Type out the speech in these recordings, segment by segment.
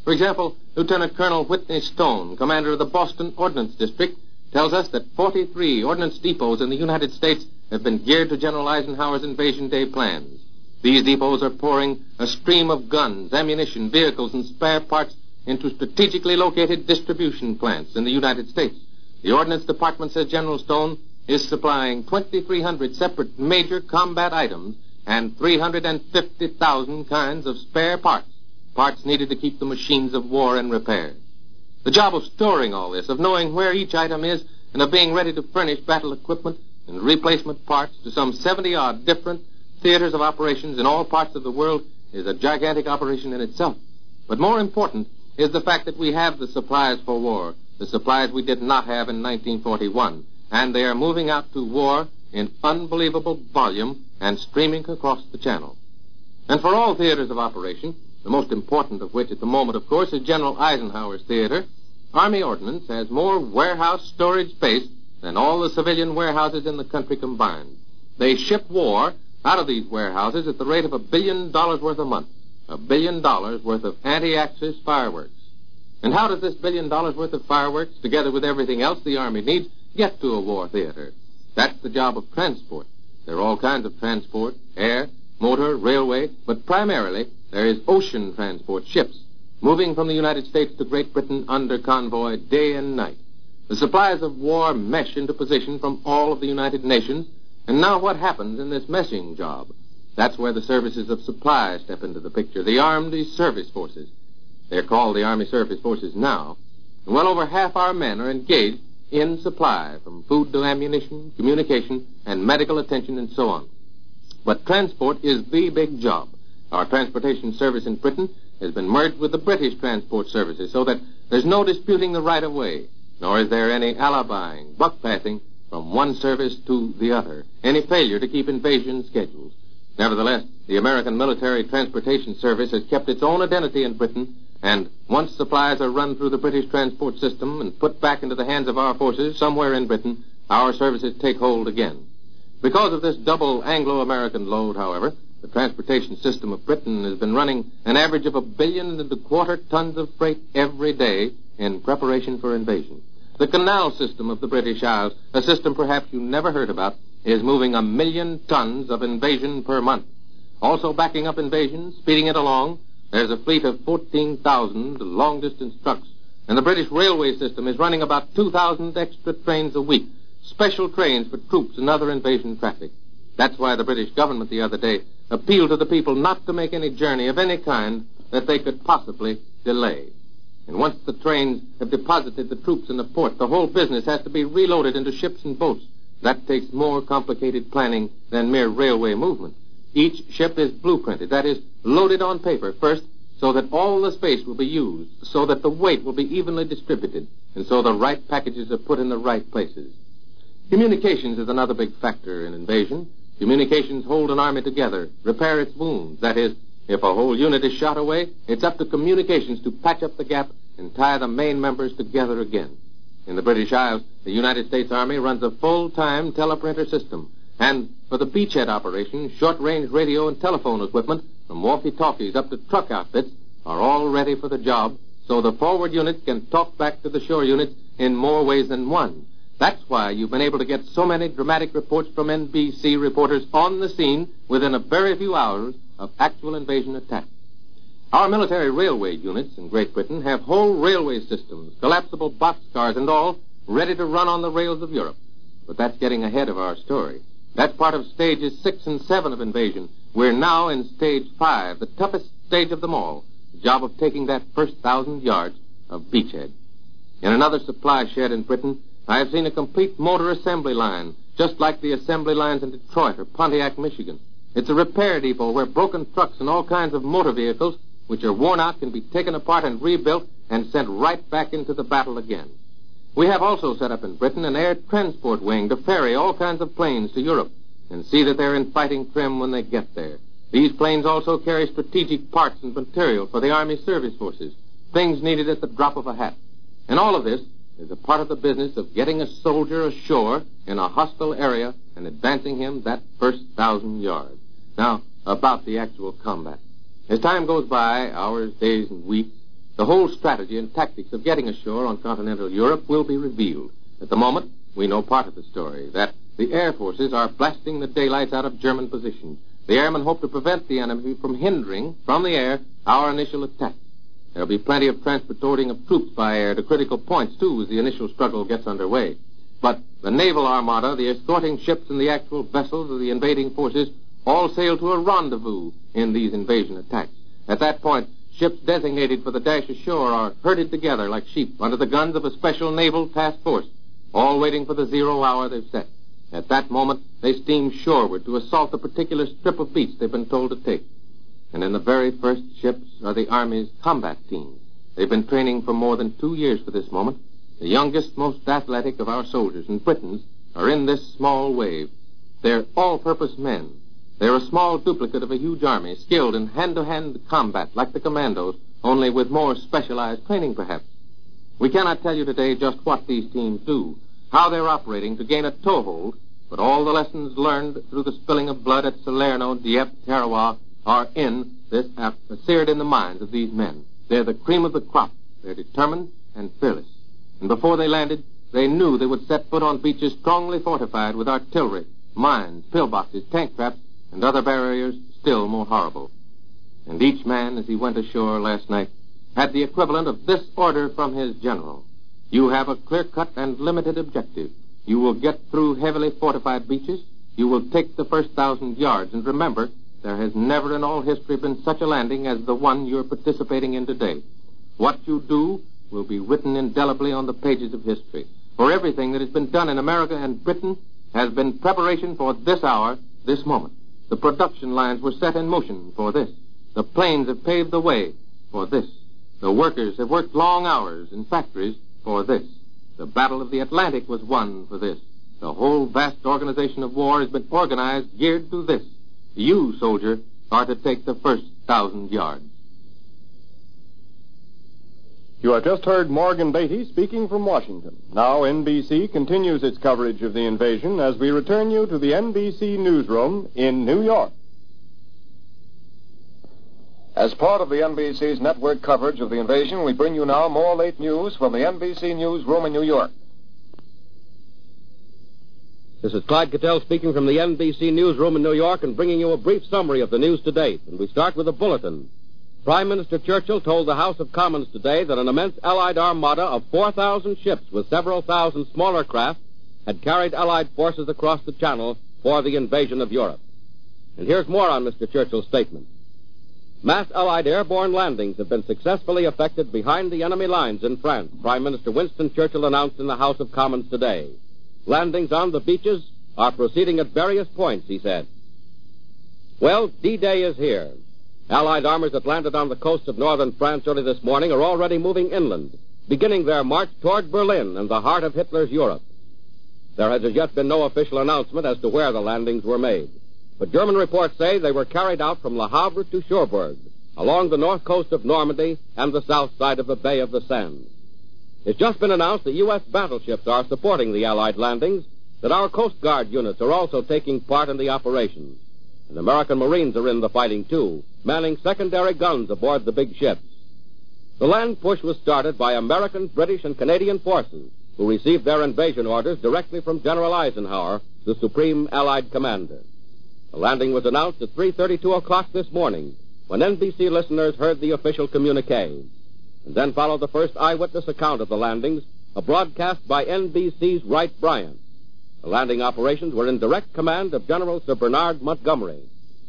For example, Lieutenant Colonel Whitney Stone, commander of the Boston Ordnance District, tells us that 43 ordnance depots in the United States have been geared to General Eisenhower's Invasion Day plans. These depots are pouring a stream of guns, ammunition, vehicles, and spare parts into strategically located distribution plants in the United States. The Ordnance Department, says General Stone, is supplying 2,300 separate major combat items and 350,000 kinds of spare parts needed to keep the machines of war in repair. The job of storing all this, of knowing where each item is, and of being ready to furnish battle equipment and replacement parts to some 70-odd different theaters of operations in all parts of the world is a gigantic operation in itself. But more important is the fact that we have the supplies for war, the supplies we did not have in 1941, and they are moving out to war in unbelievable volume and streaming across the channel. And for all theaters of operation, the most important of which at the moment, of course, is General Eisenhower's theater, Army Ordnance has more warehouse storage space than all the civilian warehouses in the country combined. They ship war out of these warehouses at the rate of $1 billion worth a month, $1 billion worth of anti-Axis fireworks. And how does this $1 billion worth of fireworks, together with everything else the Army needs, get to a war theater? That's the job of transport. There are all kinds of transport, air, motor, railway, but primarily there is ocean transport, ships, moving from the United States to Great Britain under convoy day and night. The supplies of war mesh into position from all of the United Nations, and now what happens in this meshing job? That's where the services of supply step into the picture, the Armed Service Forces. They're called the Army Service Forces now, and well over half our men are engaged in supply, from food to ammunition, communication, and medical attention, and so on. But transport is the big job. Our transportation service in Britain has been merged with the British transport services so that there's no disputing the right of way, nor is there any alibiing, buck passing from one service to the other, any failure to keep invasion schedules. Nevertheless, the American Military Transportation Service has kept its own identity in Britain, and once supplies are run through the British transport system and put back into the hands of our forces somewhere in Britain, our services take hold again. Because of this double Anglo-American load, however, the transportation system of Britain has been running an average of 1.25 billion tons of freight every day in preparation for invasion. The canal system of the British Isles, a system perhaps you never heard about, is moving 1 million tons of invasion per month. Also backing up invasion, speeding it along, there's a fleet of 14,000 long-distance trucks, and the British railway system is running about 2,000 extra trains a week, special trains for troops and other invasion traffic. That's why the British government the other day appealed to the people not to make any journey of any kind that they could possibly delay. And once the trains have deposited the troops in the port, the whole business has to be reloaded into ships and boats. That takes more complicated planning than mere railway movement. Each ship is blueprinted, that is, loaded on paper first, so that all the space will be used, so that the weight will be evenly distributed, and so the right packages are put in the right places. Communications is another big factor in invasion. Communications hold an army together, repair its wounds. That is, if a whole unit is shot away, it's up to communications to patch up the gap and tie the main members together again. In the British Isles, the United States Army runs a full-time teleprinter system. And for the beachhead operation, short-range radio and telephone equipment, from walkie-talkies up to truck outfits, are all ready for the job, so the forward units can talk back to the shore units in more ways than one. That's why you've been able to get so many dramatic reports from NBC reporters on the scene within a very few hours of actual invasion attack. Our military railway units in Great Britain have whole railway systems, collapsible boxcars and all, ready to run on the rails of Europe. But that's getting ahead of our story. That's part of stages 6 and 7 of invasion. We're now in stage 5, the toughest stage of them all, the job of taking that first 1,000 yards of beachhead. In another supply shed in Britain, I have seen a complete motor assembly line, just like the assembly lines in Detroit or Pontiac, Michigan. It's a repair depot where broken trucks and all kinds of motor vehicles, which are worn out, can be taken apart and rebuilt and sent right back into the battle again. We have also set up in Britain an air transport wing to ferry all kinds of planes to Europe and see that they're in fighting trim when they get there. These planes also carry strategic parts and material for the Army Service Forces, things needed at the drop of a hat. And all of this is a part of the business of getting a soldier ashore in a hostile area and advancing him that first 1,000 yards. Now, about the actual combat. As time goes by, hours, days, and weeks, The whole strategy and tactics of getting ashore on continental Europe will be revealed. At the moment, we know part of the story, that the air forces are blasting the daylights out of German positions. The airmen hope to prevent the enemy from hindering, from the air, our initial attack. There'll be plenty of transporting of troops by air to critical points, too, as the initial struggle gets underway. But the naval armada, the escorting ships, and the actual vessels of the invading forces all sail to a rendezvous in these invasion attacks. At that point, ships designated for the dash ashore are herded together like sheep under the guns of a special naval task force, all waiting for the 0 hour they've set. At that moment, they steam shoreward to assault the particular strip of beach they've been told to take. And in the very first ships are the Army's combat teams. They've been training for more than 2 years for this moment. The youngest, most athletic of our soldiers and Britons are in this small wave. They're all-purpose men. They're a small duplicate of a huge army, skilled in hand-to-hand combat, like the commandos, only with more specialized training, perhaps. We cannot tell you today just what these teams do, how they're operating to gain a toehold, but all the lessons learned through the spilling of blood at Salerno, Dieppe, Tarawa are in this app, seared in the minds of these men. They're the cream of the crop. They're determined and fearless. And before they landed, they knew they would set foot on beaches strongly fortified with artillery, mines, pillboxes, tank traps, and other barriers still more horrible. And each man, as he went ashore last night, had the equivalent of this order from his general. You have a clear-cut and limited objective. You will get through heavily fortified beaches. You will take the first 1,000 yards. And remember, there has never in all history been such a landing as the one you're participating in today. What you do will be written indelibly on the pages of history. For everything that has been done in America and Britain has been preparation for this hour, this moment. The production lines were set in motion for this. The planes have paved the way for this. The workers have worked long hours in factories for this. The Battle of the Atlantic was won for this. The whole vast organization of war has been organized, geared to this. You, soldier, are to take the first 1,000 yards. You have just heard Morgan Beatty speaking from Washington. Now NBC continues its coverage of the invasion as we return you to the NBC newsroom in New York. As part of the NBC's network coverage of the invasion, we bring you now more late news from the NBC newsroom in New York. This is Clyde Cattell speaking from the NBC newsroom in New York and bringing you a brief summary of the news to date. And we start with a bulletin. Prime Minister Churchill told the House of Commons today that an immense Allied armada of 4,000 ships with several thousand smaller craft had carried Allied forces across the Channel for the invasion of Europe. And here's more on Mr. Churchill's statement. Mass Allied airborne landings have been successfully effected behind the enemy lines in France, Prime Minister Winston Churchill announced in the House of Commons today. Landings on the beaches are proceeding at various points, he said. Well, D-Day is here. Allied armies that landed on the coast of northern France early this morning are already moving inland, beginning their march toward Berlin and the heart of Hitler's Europe. There has as yet been no official announcement as to where the landings were made, but German reports say they were carried out from Le Havre to Cherbourg, along the north coast of Normandy and the south side of the Bay of the Sands. It's just been announced that U.S. battleships are supporting the Allied landings, that our Coast Guard units are also taking part in the operations. And American Marines are in the fighting, too, manning secondary guns aboard the big ships. The land push was started by American, British, and Canadian forces, who received their invasion orders directly from General Eisenhower, the Supreme Allied Commander. The landing was announced at 3:32 o'clock this morning, when NBC listeners heard the official communique. And then followed the first eyewitness account of the landings, a broadcast by NBC's Wright Bryant. The landing operations were in direct command of General Sir Bernard Montgomery.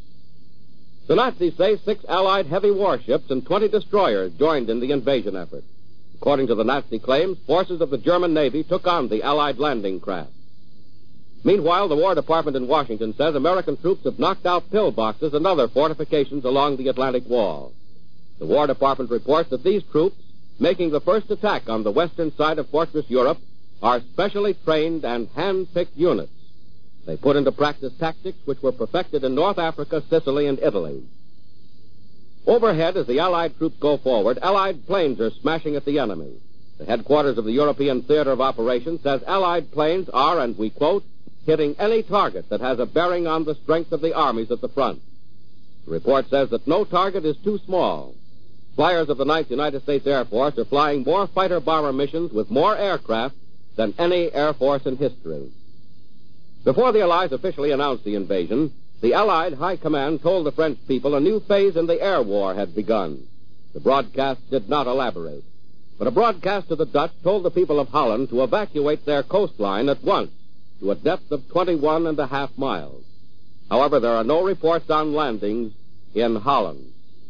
The Nazis say 6 Allied heavy warships and 20 destroyers joined in the invasion effort. According to the Nazi claims, forces of the German Navy took on the Allied landing craft. Meanwhile, the War Department in Washington says American troops have knocked out pillboxes and other fortifications along the Atlantic Wall. The War Department reports that these troops, making the first attack on the western side of Fortress Europe, are specially trained and hand-picked units. They put into practice tactics which were perfected in North Africa, Sicily, and Italy. Overhead, as the Allied troops go forward, Allied planes are smashing at the enemy. The headquarters of the European Theater of Operations says Allied planes are, and we quote, hitting any target that has a bearing on the strength of the armies at the front. The report says that no target is too small. flyers of the 9th United States Air Force are flying more fighter-bomber missions with more aircraft than any Air Force in history. Before the Allies officially announced the invasion, the Allied High Command told the French people a new phase in the air war had begun. The broadcast did not elaborate, but a broadcast to the Dutch told the people of Holland to evacuate their coastline at once to a depth of 21.5 miles. However, there are no reports on landings in Holland.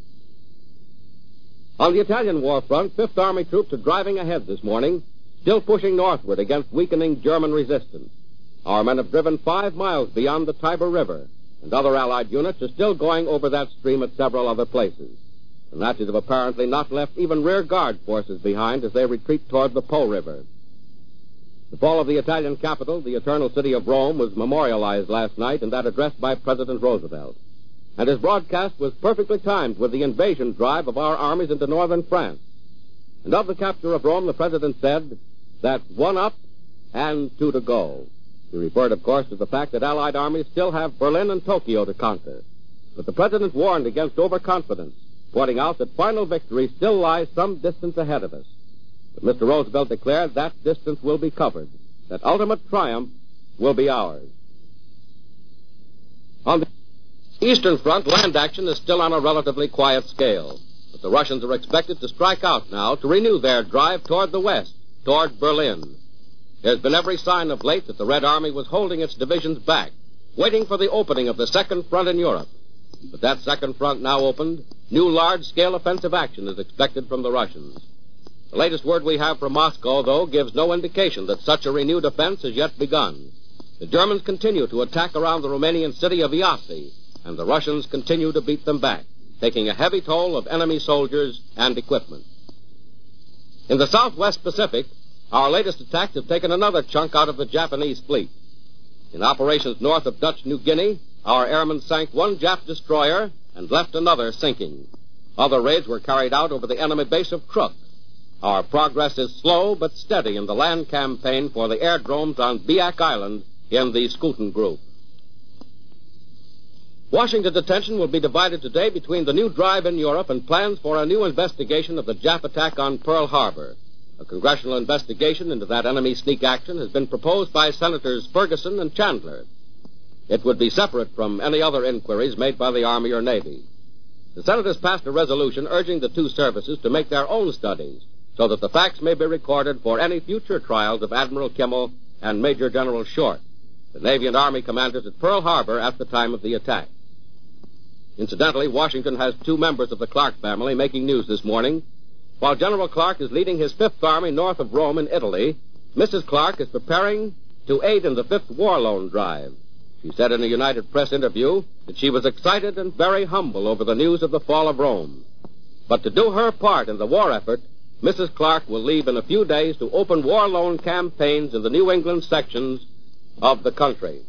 On the Italian war front, Fifth Army troops are driving ahead this morning, still pushing northward against weakening German resistance. Our men have driven 5 miles beyond the Tiber River, and other Allied units are still going over that stream at several other places. The Nazis have apparently not left even rear guard forces behind as they retreat toward the Po River. The fall of the Italian capital, the eternal city of Rome, was memorialized last night in that address by President Roosevelt. And his broadcast was perfectly timed with the invasion drive of our armies into northern France. And of the capture of Rome, the President said, "That's 1 up and 2 to go." He referred, of course, to the fact that Allied armies still have Berlin and Tokyo to conquer. But the President warned against overconfidence, pointing out that final victory still lies some distance ahead of us. But Mr. Roosevelt declared that distance will be covered, that ultimate triumph will be ours. On the Eastern Front, land action is still on a relatively quiet scale, but the Russians are expected to strike out now to renew their drive toward the west, toward Berlin. There's been every sign of late that the Red Army was holding its divisions back, waiting for the opening of the second front in Europe. But that second front now opened, new large-scale offensive action is expected from the Russians. The latest word we have from Moscow, though, gives no indication that such a renewed offense has yet begun. The Germans continue to attack around the Romanian city of Iasi, and the Russians continue to beat them back, taking a heavy toll of enemy soldiers and equipment. In the southwest Pacific, our latest attacks have taken another chunk out of the Japanese fleet. In operations north of Dutch New Guinea, our airmen sank 1 Jap destroyer and left another sinking. Other raids were carried out over the enemy base of Truk. Our progress is slow but steady in the land campaign for the airdromes on Biak Island in the Schouten Group. Washington's attention will be divided today between the new drive in Europe and plans for a new investigation of the Jap attack on Pearl Harbor. A congressional investigation into that enemy sneak action has been proposed by Senators Ferguson and Chandler. It would be separate from any other inquiries made by the Army or Navy. The senators passed a resolution urging the two services to make their own studies so that the facts may be recorded for any future trials of Admiral Kimmel and Major General Short, the Navy and Army commanders at Pearl Harbor at the time of the attack. Incidentally, Washington has 2 members of the Clark family making news this morning. While General Clark is leading his 5th Army north of Rome in Italy, Mrs. Clark is preparing to aid in the 5th War Loan Drive. She said in a United Press interview that she was excited and very humble over the news of the fall of Rome. But to do her part in the war effort, Mrs. Clark will leave in a few days to open war loan campaigns in the New England sections of the country.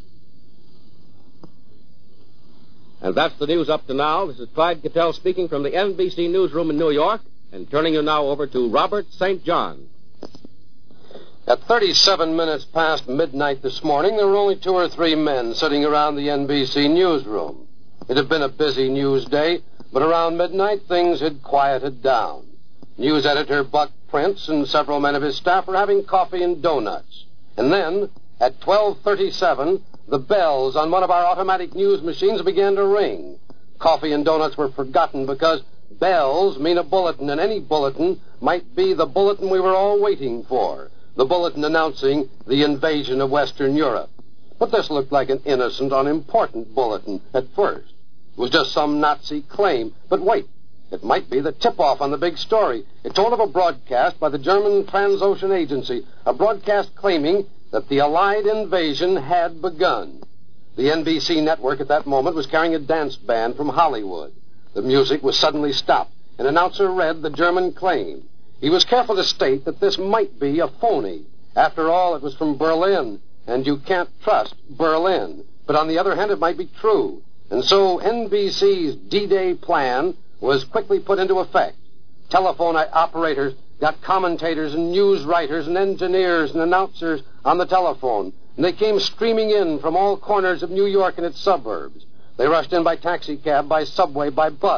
And that's the news up to now. This is Clyde Cattell speaking from the NBC newsroom in New York and turning you now over to Robert St. John. At 37 minutes past midnight this morning, there were only 2 or 3 men sitting around the NBC newsroom. It had been a busy news day, but around midnight things had quieted down. News editor Buck Prince and several men of his staff were having coffee and donuts. And then, at 12:37, the bells on one of our automatic news machines began to ring. Coffee and donuts were forgotten because bells mean a bulletin, and any bulletin might be the bulletin we were all waiting for, the bulletin announcing the invasion of Western Europe. But this looked like an innocent, unimportant bulletin at first. It was just some Nazi claim. But wait, it might be the tip-off on the big story. It told of a broadcast by the German Transocean Agency, a broadcast claiming that the Allied invasion had begun. The NBC network at that moment was carrying a dance band from Hollywood. The music was suddenly stopped. An announcer read the German claim. He was careful to state that this might be a phony. After all, it was from Berlin, and you can't trust Berlin. But on the other hand, it might be true. And so NBC's D-Day plan was quickly put into effect. Telephone operators got commentators and news writers and engineers and announcers on the telephone, and they came streaming in from all corners of New York and its suburbs. They rushed in by taxicab, by subway, by bus.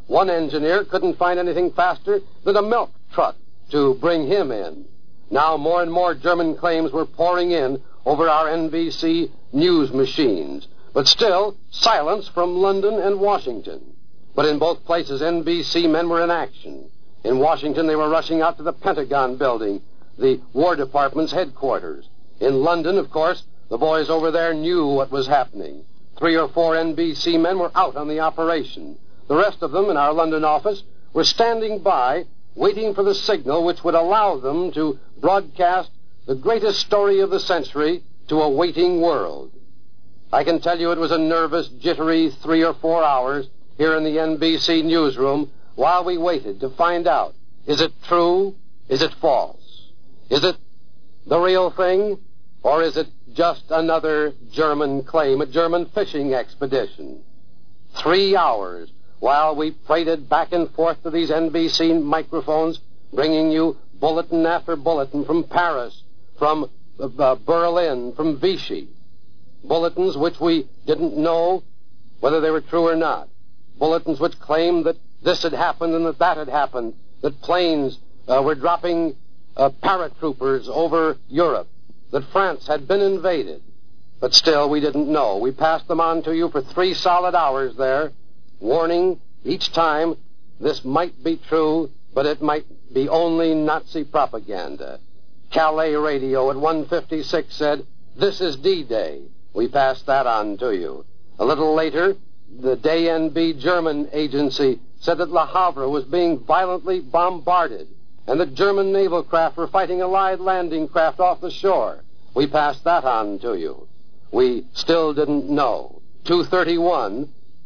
One engineer couldn't find anything faster than a milk truck to bring him in. Now more and more German claims were pouring in over our NBC news machines. But still, silence from London and Washington. But in both places, NBC men were in action. In Washington, they were rushing out to the Pentagon building, the War Department's headquarters. In London, of course, the boys over there knew what was happening. 3 or 4 NBC men were out on the operation. The rest of them in our London office were standing by, waiting for the signal which would allow them to broadcast the greatest story of the century to a waiting world. I can tell you it was a nervous, jittery 3 or 4 hours here in the NBC newsroom while we waited to find out, is it true? Is it false? Is it the real thing? Or is it just another German claim, a German fishing expedition? 3 hours while we prated back and forth to these NBC microphones, bringing you bulletin after bulletin from Paris, from Berlin, from Vichy. Bulletins which we didn't know whether they were true or not. Bulletins which claimed that this had happened and that had happened, that planes were dropping paratroopers over Europe, that France had been invaded. But still, we didn't know. We passed them on to you for 3 solid hours there, warning each time this might be true, but it might be only Nazi propaganda. Calais radio at 1:56 said, "This is D-Day." We passed that on to you. A little later, the DNB German agency said that Le Havre was being violently bombarded and that German naval craft were fighting Allied landing craft off the shore. We passed that on to you. We still didn't know. 2:31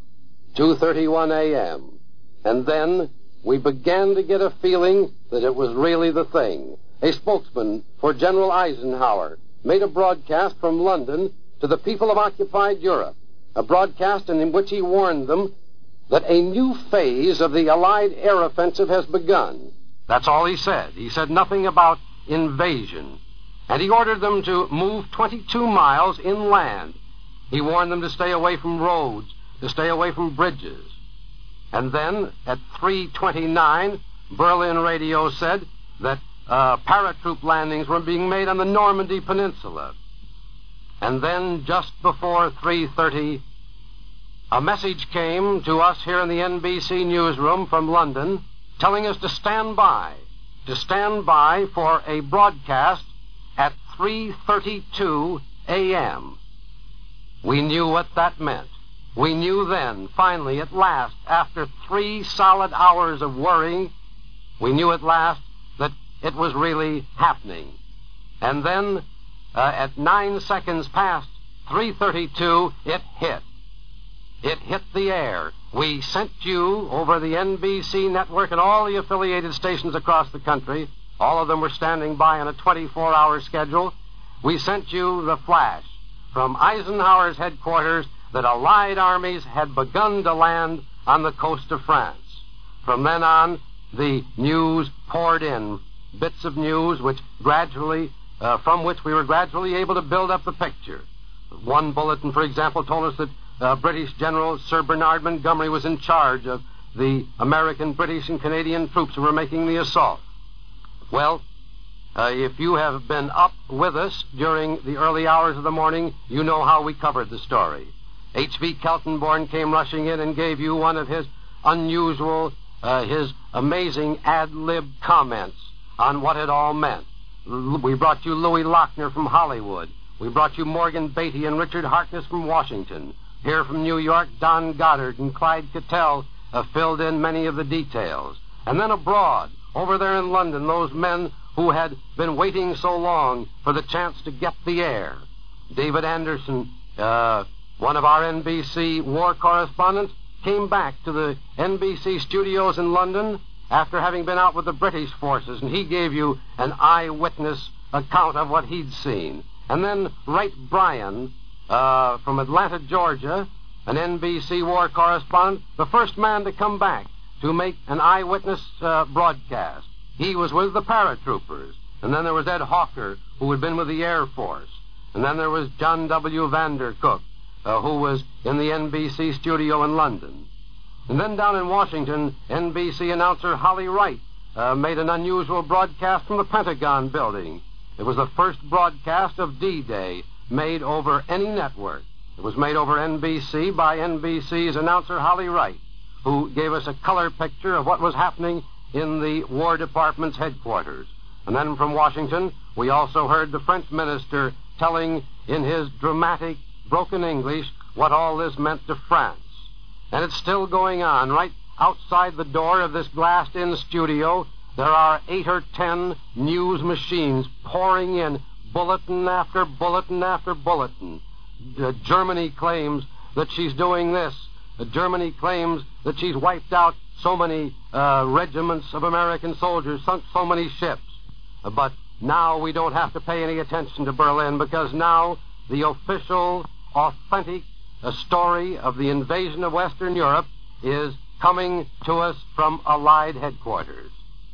a.m. And then we began to get a feeling that it was really the thing. A spokesman for General Eisenhower made a broadcast from London to the people of occupied Europe, a broadcast in which he warned them that a new phase of the Allied air offensive has begun. That's all he said. He said nothing about invasion. And he ordered them to move 22 miles inland. He warned them to stay away from roads, to stay away from bridges. And then, at 3:29, Berlin radio said that paratroop landings were being made on the Normandy Peninsula. And then, just before 3:30, a message came to us here in the NBC newsroom from London telling us to stand by for a broadcast at 3:32 a.m. We knew what that meant. We knew then, finally, at last, after 3 solid hours of worrying, we knew at last that it was really happening. And then, at 9 seconds past 3:32, it hit. It hit the air. We sent you over the NBC network and all the affiliated stations across the country. All of them were standing by on a 24-hour schedule. We sent you the flash from Eisenhower's headquarters that Allied armies had begun to land on the coast of France. From then on, the news poured in, bits of news which gradually, from which we were gradually able to build up the picture. One bulletin, for example, told us that British General Sir Bernard Montgomery was in charge of the American, British, and Canadian troops who were making the assault. Well, if you have been up with us during the early hours of the morning, you know how we covered the story. H.V. Keltenborn came rushing in and gave you one of his unusual, his amazing ad-lib comments on what it all meant. We brought you Louis Lochner from Hollywood. We brought you Morgan Beatty and Richard Harkness from Washington. Here from New York, Don Goddard and Clyde Cattell filled in many of the details. And then abroad, over there in London, those men who had been waiting so long for the chance to get the air. David Anderson, one of our NBC war correspondents, came back to the NBC studios in London after having been out with the British forces, and he gave you an eyewitness account of what he'd seen. And then Wright Bryan, from Atlanta, Georgia, an NBC war correspondent, the first man to come back to make an eyewitness broadcast. He was with the paratroopers. And then there was Ed Hawker, who had been with the Air Force. And then there was John W. Vandercook, who was in the NBC studio in London. And then down in Washington, NBC announcer Holly Wright made an unusual broadcast from the Pentagon building. It was the first broadcast of D-Day made over any network. It was made over NBC by NBC's announcer Holly Wright, who gave us a color picture of what was happening in the War Department's headquarters. And then from Washington, we also heard the French minister telling in his dramatic, broken English what all this meant to France. And it's still going on. Right outside the door of this glassed-in studio, there are 8 or 10 news machines pouring in bulletin after bulletin after bulletin. Germany claims that she's doing this. Germany claims that she's wiped out so many regiments of American soldiers, sunk so many ships. But now we don't have to pay any attention to Berlin, because now the official, authentic story of the invasion of Western Europe is coming to us from Allied headquarters.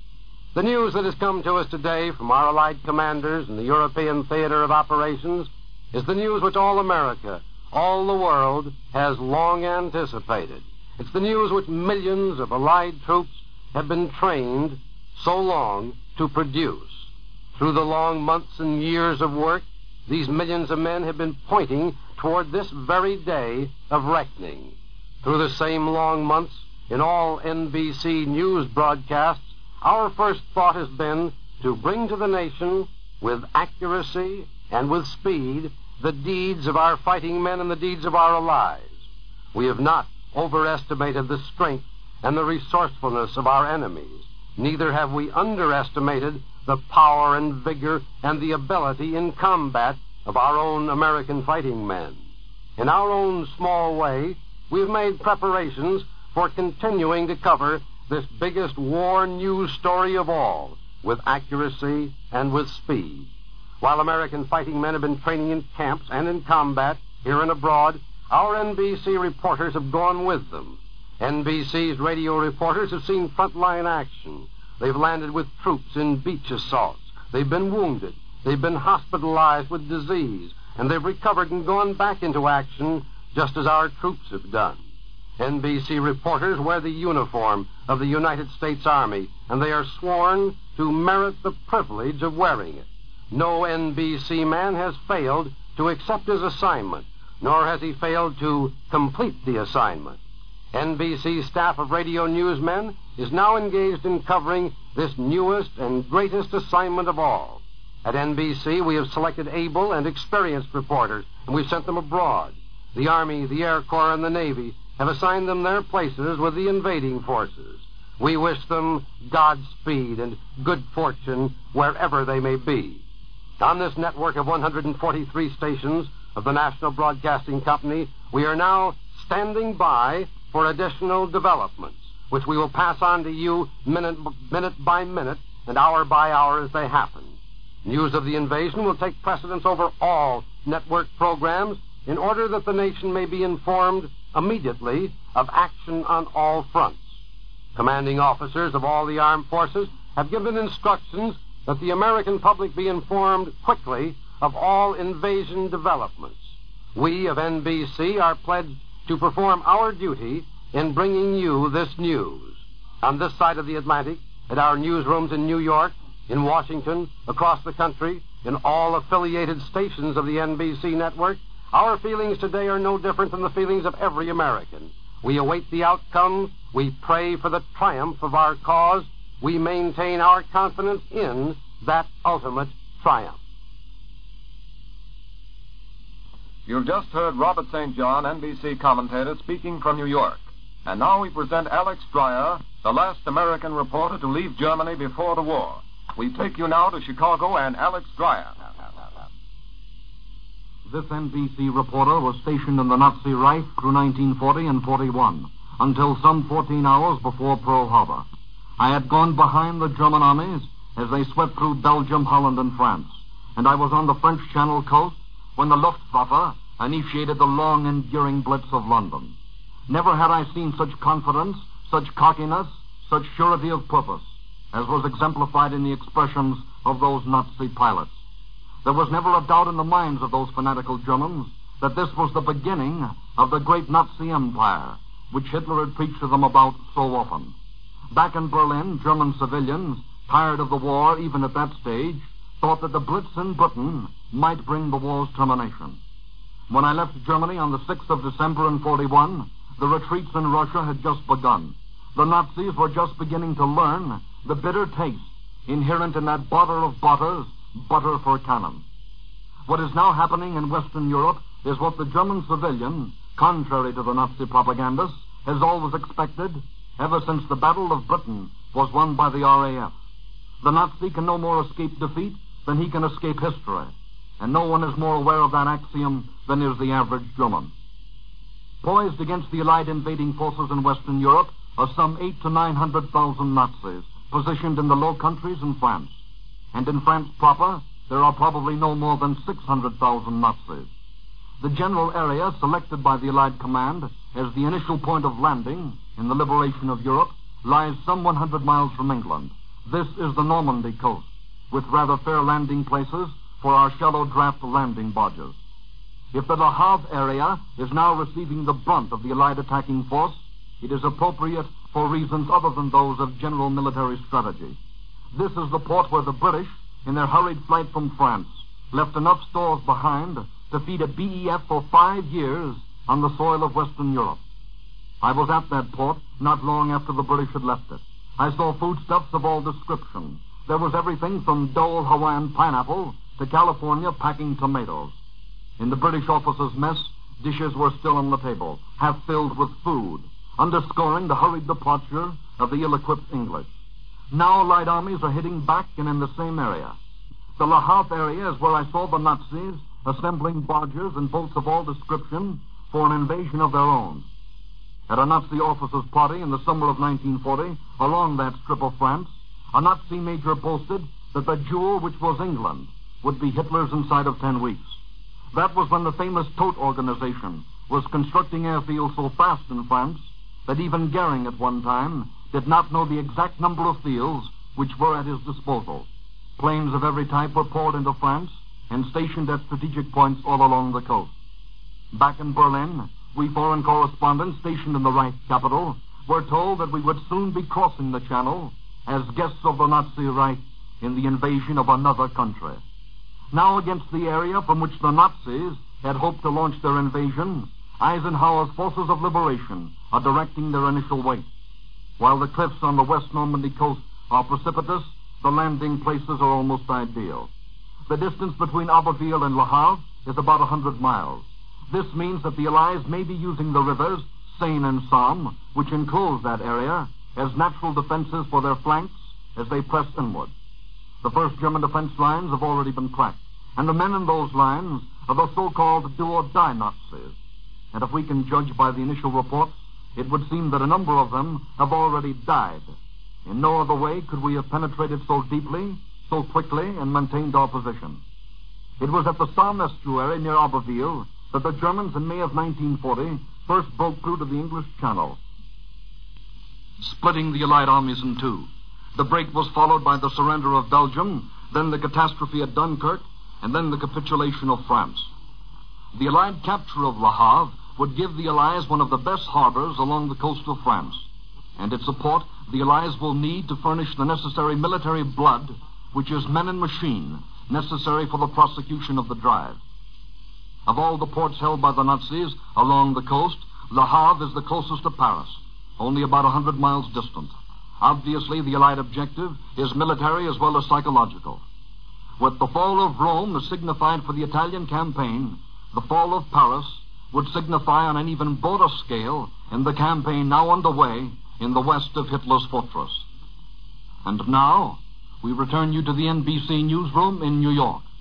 The news that has come to us today from our Allied commanders in the European theater of operations is the news which all America, all the world, has long anticipated. It's the news which millions of Allied troops have been trained so long to produce. Through the long months and years of work, these millions of men have been pointing toward this very day of reckoning. Through the same long months, in all NBC news broadcasts, our first thought has been to bring to the nation, with accuracy and with speed, the deeds of our fighting men and the deeds of our allies. We have not overestimated the strength and the resourcefulness of our enemies. Neither have we underestimated the power and vigor and the ability in combat of our own American fighting men. In our own small way, we've made preparations for continuing to cover this biggest war news story of all, with accuracy and with speed. While American fighting men have been training in camps and in combat, here and abroad, our NBC reporters have gone with them. NBC's radio reporters have seen frontline action. They've landed with troops in beach assaults. They've been wounded. They've been hospitalized with disease. And they've recovered and gone back into action just as our troops have done. NBC reporters wear the uniform of the United States Army, and they are sworn to merit the privilege of wearing it. No NBC man has failed to accept his assignment, nor has he failed to complete the assignment. NBC's staff of radio newsmen is now engaged in covering this newest and greatest assignment of all. At NBC, we have selected able and experienced reporters, and we've sent them abroad. The Army, the Air Corps, and the Navy have assigned them their places with the invading forces. We wish them Godspeed and good fortune wherever they may be. On this network of 143 stations of the National Broadcasting Company, we are now standing by for additional developments, which we will pass on to you minute by minute and hour by hour as they happen. News of the invasion will take precedence over all network programs in order that the nation may be informed immediately of action on all fronts. Commanding officers of all the armed forces have given instructions that the American public be informed quickly of all invasion developments. We of NBC are pledged to perform our duty in bringing you this news. On this side of the Atlantic, at our newsrooms in New York, in Washington, across the country, in all affiliated stations of the NBC network, our feelings today are no different than the feelings of every American. We await the outcome. We pray for the triumph of our cause. We maintain our confidence in that ultimate triumph. You've just heard Robert St. John, NBC commentator, speaking from New York. And now we present Alex Dreyer, the last American reporter to leave Germany before the war. We take you now to Chicago and Alex Dreyer. This NBC reporter was stationed in the Nazi Reich through 1940 and 41, until some 14 hours before Pearl Harbor. I had gone behind the German armies as they swept through Belgium, Holland, and France, and I was on the French Channel coast when the Luftwaffe initiated the long, enduring blitz of London. Never had I seen such confidence, such cockiness, such surety of purpose, as was exemplified in the expressions of those Nazi pilots. There was never a doubt in the minds of those fanatical Germans that this was the beginning of the great Nazi Empire, which Hitler had preached to them about so often. Back in Berlin, German civilians, tired of the war even at that stage, thought that the Blitz in Britain might bring the war's termination. When I left Germany on the 6th of December in 41, the retreats in Russia had just begun. The Nazis were just beginning to learn the bitter taste inherent in that butter of butters, butter for cannon. What is now happening in Western Europe is what the German civilian, contrary to the Nazi propagandists, has always expected ever since the Battle of Britain was won by the RAF. The Nazi can no more escape defeat than he can escape history, and no one is more aware of that axiom than is the average German. Poised against the Allied invading forces in Western Europe are some 800,000 to 900,000 Nazis positioned in the Low Countries in France. And in France proper, there are probably no more than 600,000 Nazis. The general area selected by the Allied command as the initial point of landing in the liberation of Europe lies some 100 miles from England. This is the Normandy coast, with rather fair landing places for our shallow draft landing barges. If the Le Havre area is now receiving the brunt of the Allied attacking force, it is appropriate for reasons other than those of general military strategy. This is the port where the British, in their hurried flight from France, left enough stores behind to feed a BEF for 5 years on the soil of Western Europe. I was at that port not long after the British had left it. I saw foodstuffs of all description. There was everything from Dole Hawaiian pineapple to California packing tomatoes. In the British officers' mess, dishes were still on the table, half filled with food, underscoring the hurried departure of the ill-equipped English. Now Allied armies are hitting back and in the same area. The Le Havre area is where I saw the Nazis assembling barges and boats of all description for an invasion of their own. At a Nazi officers' party in the summer of 1940, along that strip of France, a Nazi major boasted that the jewel which was England would be Hitler's inside of 10 weeks. That was when the famous Todt organization was constructing airfields so fast in France that even Goering at one time did not know the exact number of fields which were at his disposal. Planes of every type were poured into France and stationed at strategic points all along the coast. Back in Berlin, we foreign correspondents stationed in the Reich capital were told that we would soon be crossing the Channel as guests of the Nazi Reich in the invasion of another country. Now against the area from which the Nazis had hoped to launch their invasion, Eisenhower's forces of liberation are directing their initial weight. While the cliffs on the West Normandy coast are precipitous, the landing places are almost ideal. The distance between Abbeville and Le Havre is about 100 miles. This means that the Allies may be using the rivers, Seine and Somme, which enclose that area, as natural defenses for their flanks as they press inward. The first German defense lines have already been cracked, and the men in those lines are the so-called do-or-die Nazis. And if we can judge by the initial reports, it would seem that a number of them have already died. In no other way could we have penetrated so deeply, so quickly, and maintained our position. It was at the Somme estuary near Abbeville that the Germans in May of 1940 first broke through to the English Channel, splitting the Allied armies in two. The break was followed by the surrender of Belgium, then the catastrophe at Dunkirk, and then the capitulation of France. The Allied capture of Le Havre would give the Allies one of the best harbors along the coast of France, and its support the Allies will need to furnish the necessary military blood, which is men and machine, necessary for the prosecution of the drive. Of all the ports held by the Nazis along the coast, Le Havre is the closest to Paris, only about 100 miles distant. Obviously, the Allied objective is military as well as psychological. With the fall of Rome as signified for the Italian campaign, the fall of Paris would signify on an even broader scale in the campaign now underway in the west of Hitler's fortress. And now, we return you to the NBC newsroom in New York.